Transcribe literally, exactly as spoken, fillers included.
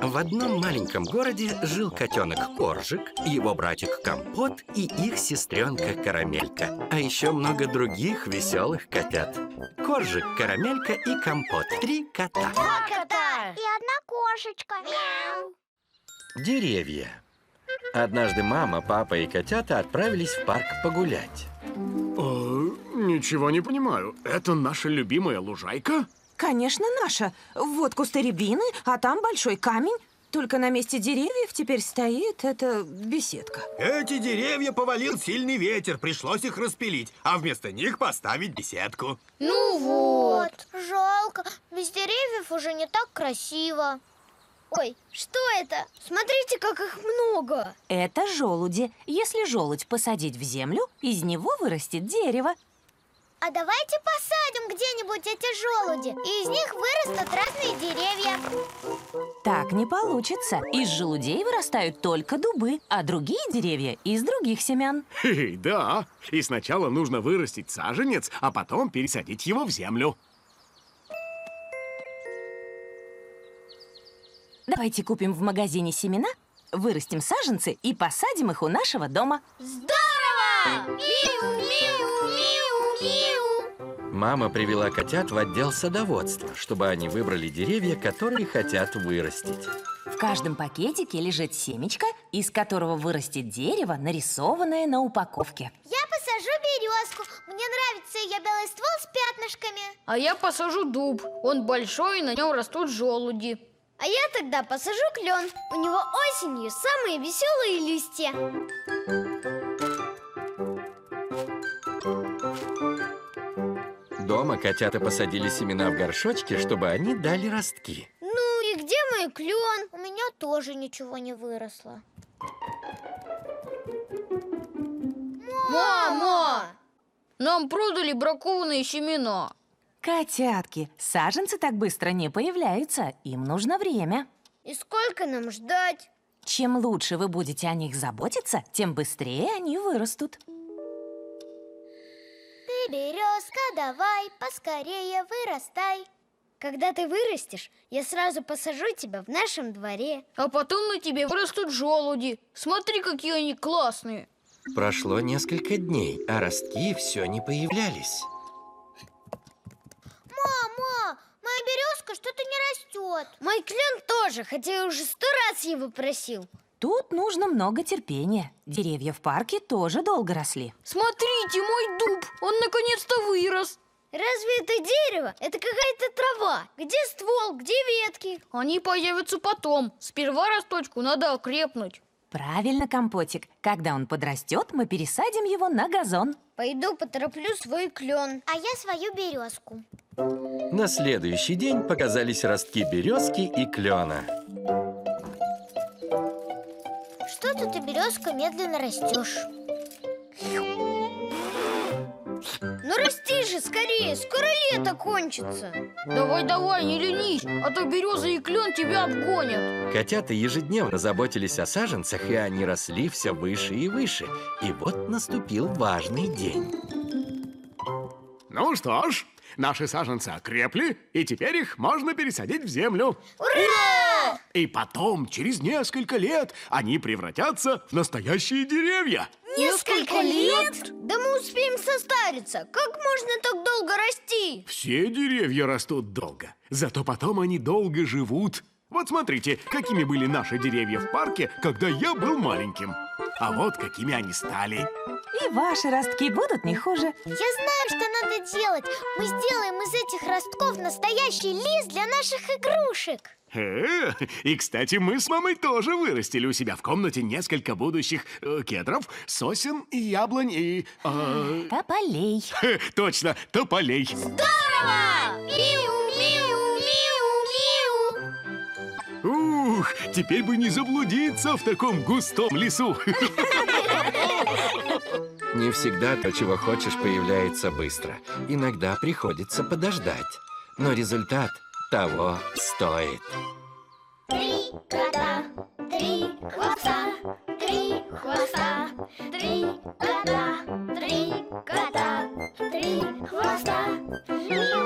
В одном маленьком городе жил котенок Коржик, его братик Компот и их сестренка Карамелька. А еще много других веселых котят. Коржик, Карамелька и Компот. Три кота. Два кота. И одна кошечка. Мяу. Деревья. Однажды мама, папа и котята отправились в парк погулять. О, ничего не понимаю. Это наша любимая лужайка? Конечно, наша. Вот кусты рябины, а там большой камень. Только на месте деревьев теперь стоит эта беседка. Эти деревья повалил сильный ветер, пришлось их распилить, а вместо них поставить беседку. Ну вот. Жалко. Без деревьев уже не так красиво. Ой, что это? Смотрите, как их много. Это желуди. Если желудь посадить в землю, из него вырастет дерево. А давайте посадим где-нибудь эти желуди, и из них вырастут разные деревья. Так не получится. Из желудей вырастают только дубы, а другие деревья из других семян. Хе-хе, да. И сначала нужно вырастить саженец, а потом пересадить его в землю. Давайте купим в магазине семена, вырастим саженцы и посадим их у нашего дома. Здорово! Миу, миу, миу, миу. Мама привела котят в отдел садоводства, чтобы они выбрали деревья, которые хотят вырастить. В каждом пакетике лежит семечко, из которого вырастет дерево, нарисованное на упаковке. Я посажу березку. Мне нравится ее белый ствол с пятнышками. А я посажу дуб. Он большой, и на нем растут желуди. А я тогда посажу клен. У него осенью самые веселые листья. Дома котята посадили семена в горшочки, чтобы они дали ростки. Ну и где мой клен? У меня тоже ничего не выросло. Мама! Нам продали бракованные семена. Котятки, саженцы так быстро не появляются, им нужно время. И сколько нам ждать? Чем лучше вы будете о них заботиться, тем быстрее они вырастут. Ты, березка, давай, поскорее вырастай. Когда ты вырастешь, я сразу посажу тебя в нашем дворе. А потом на тебе вырастут желуди. Смотри, какие они классные. Прошло несколько дней, а ростки все не появлялись. Мама, моя березка что-то не растет. Мой клен тоже, хотя я уже сто раз его просил. Тут нужно много терпения. Деревья в парке тоже долго росли. Смотрите, мой дуб, он наконец-то вырос. Разве это дерево? Это какая-то трава. Где ствол, где ветки? Они появятся потом. Сперва росточку надо окрепнуть. Правильно, Компотик. Когда он подрастет, мы пересадим его на газон. Пойду потороплю свой клен. А я свою березку. На следующий день показались ростки березки и клена. Что-то ты, березка, медленно растешь. Ну расти же скорее, скоро лето кончится. Давай-давай, не ленись, а то береза и клен тебя обгонят. Котята ежедневно заботились о саженцах, и они росли все выше и выше. И вот наступил важный день. Ну что ж, наши саженцы окрепли, и теперь их можно пересадить в землю. Ура! И потом, через несколько лет, они превратятся в настоящие деревья. Несколько лет? Да мы успеем состариться. Как можно так долго расти? Все деревья растут долго, зато потом они долго живут. Вот смотрите, какими были наши деревья в парке, когда я был маленьким. А вот какими они стали. И ваши ростки будут не хуже. Я знаю, что надо делать. Мы сделаем из этих ростков настоящий лист для наших игрушек. Э, и, кстати, мы с мамой тоже вырастили у себя в комнате несколько будущих э, кедров, сосен и яблонь и... э, Тополей. э, точно, тополей. Здорово! Миу, миу, миу, миу. Ух, теперь бы не заблудиться в таком густом лесу. Не всегда то, чего хочешь, появляется быстро. Иногда приходится подождать. Но результат того стоит. Три кота, три хвоста, три хвоста, три кота, три кота, три хвоста. Миу,